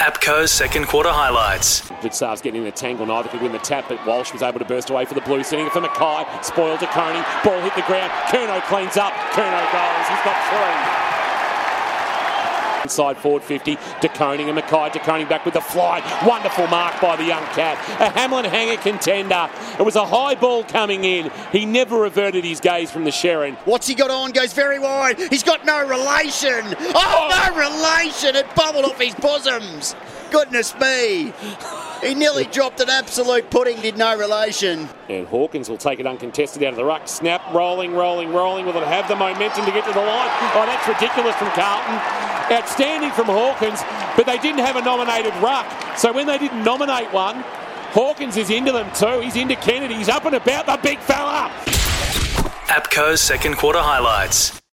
APCO's second quarter highlights. Vitsar's getting in a tangle, neither could win the tap, but Walsh was able to burst away for the Blues, sending it for Mackay, spoiled to Coney, ball hit the ground, Curnow cleans up, Curnow goes, he's got three. Inside forward 50, De Koning and Mackay. De Koning back with the fly. Wonderful mark by the young cat. A Hamlin hanger contender. It was a high ball coming in. He never reverted his gaze from the Sherrin. What's he got on? Goes very wide. He's got no relation. Oh, no relation. It bubbled off his bosoms. Goodness me. He nearly dropped an absolute pudding, did no relation. And Hawkins will take it uncontested out of the ruck. Snap, rolling. Will it have the momentum to get to the line? Oh, that's ridiculous from Carlton. Outstanding from Hawkins, but they didn't have a nominated ruck. So when they didn't nominate one, Hawkins is into them too. He's into Kennedy. He's up and about, the big fella. APCO's second quarter highlights.